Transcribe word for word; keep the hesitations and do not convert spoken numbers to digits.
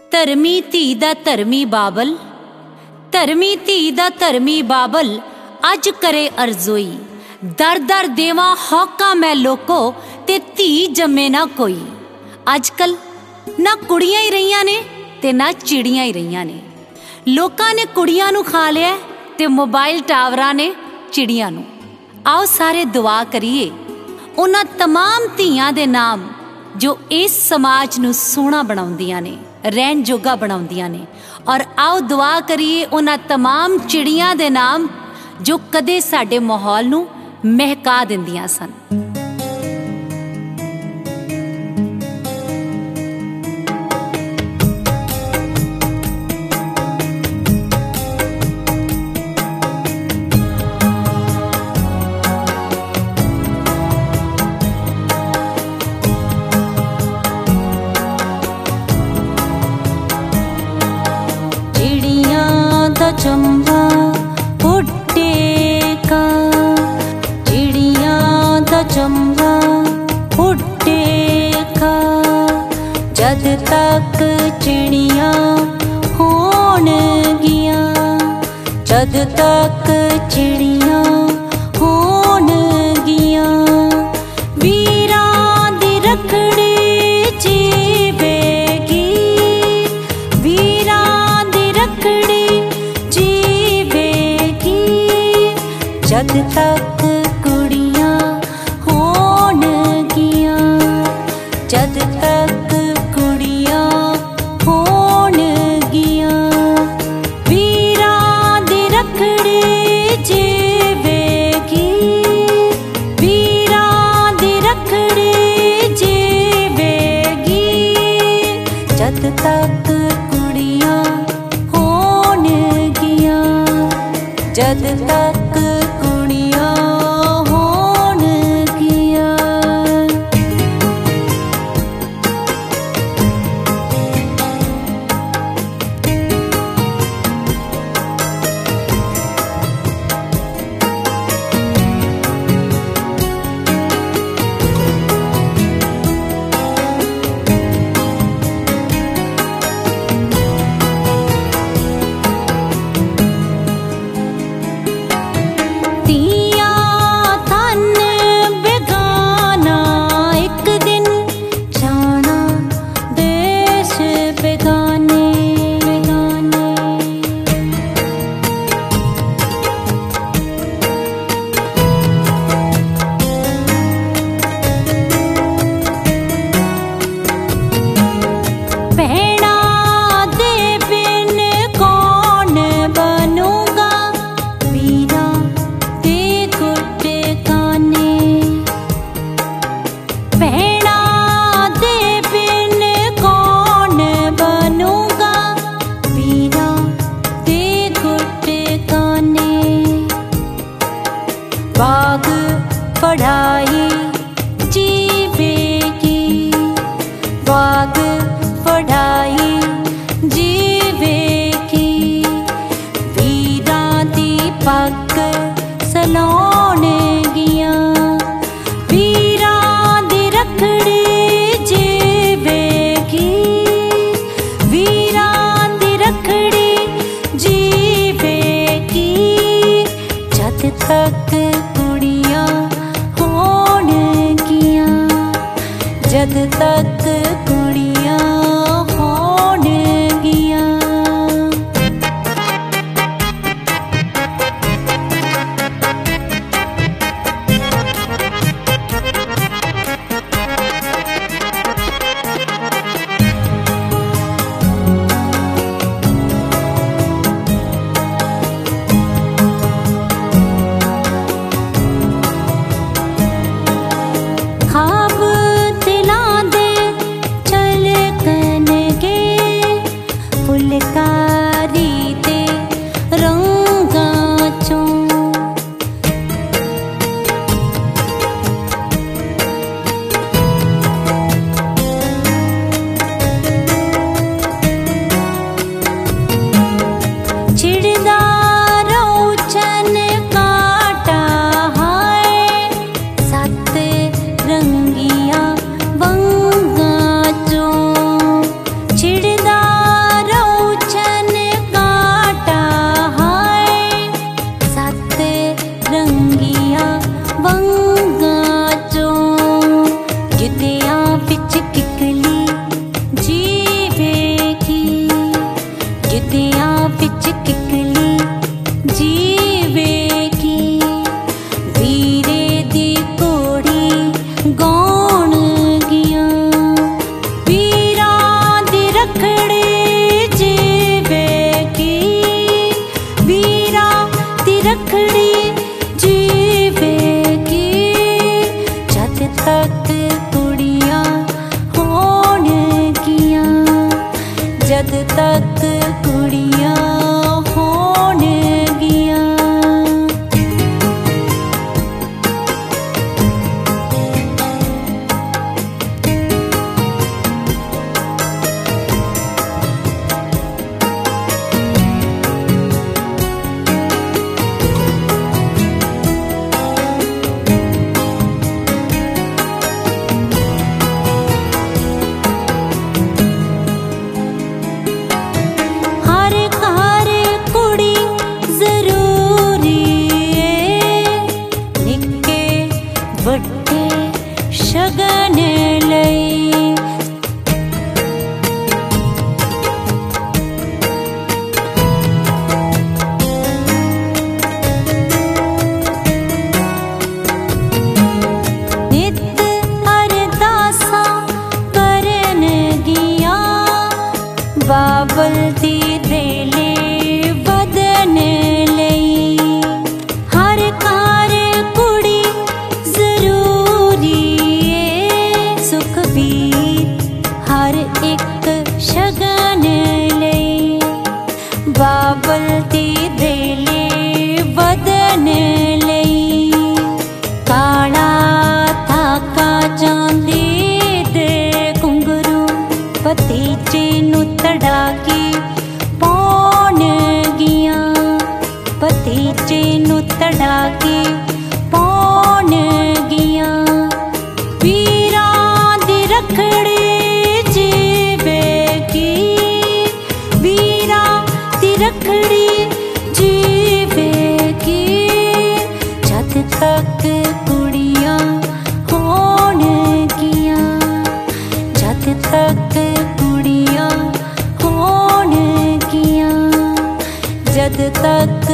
धर्मी धी दा धर्मी बाबल, धर्मी धी दा धर्मी बाबल अज करे अरजोई। दर दर देवा हौका मैं लोको ते धी जमे ना कोई। अजकल ना कुड़ियां ही रहियां ने ते ना चिड़ियां ही रहियां ने। लोकां ने कुड़ियां नू खा लिया ते मोबाइल टावरां ने चिड़ियां नू। आओ सारे दुआ करिए उन्हां तमाम धीआं दे नाम जो इस समाज नू सोहना बनाउंदियां ने, रहन जोगा बनाउंदियां ने। और आओ दुआ करिए उन्हां तमाम चिड़ियां दे नाम जो कदे साडे माहौल नू महका दिंदियां सन। चंबा फुटेगा, चिड़ियां दा चंबा फुटेगा। जद तक चिड़ियां होणगियां, जद तक चिड़ियां होणगियां। वीरां दी रखड़ी जीवेगी, वीरां दी रखड़ी जद तक कुड़ियां होणगियां, जद तक कुड़ियां होणगियां। वीरां दी रखड़ी जीवेगी, वीरां दी रखड़ी जीवेगी। जद तक कुड़ियां होणगियां, जद तक बाग पढ़ाई जीवेगी, बाग पढ़ाई जीवेगी। वीरां दी पग सलाउणगियां, वीरां दी रखड़ी जीवेगी, वीरां दी रखड़ी जीवेगी। जद तक कुड़ियां होणगियां, जद तक कुड़ियां होणगियां। ख्वाब दिलां दे चल कर विच किकली जीवेगी, गिद्धियां विच किकली जीवेगी। वीरे दी घोड़ी गाउणगियां, वीरां दी रखड़ी जीवेगी, वीरां दी रखड़ी जीवेगी। जद तक कुड़ियां होणगियां, जद तक कुड़ियां होणगियां। हर घर कुड़ी जरूरी है, निक्के वड्डे शगन लई। नित अरदासां करनगियां, बाबल दी रेले वदन लई। हर घर कुड़ी जरूरी है, सुखबीर हर एक शगन लई। बाबल दी रेले वदन लई। काला धागा चांदी दे घुंघरू भतीजे नू तड़ा के पाउणगियां, भतीजे नू तड़ा के पाउणगियां। वीरां दी रखड़ी जीवेगी, वीरां दी रखड़ी जीवेगी। जद तक कुड़ियां होणगियां, जद तक कुड़ियां होणगियां, जद तक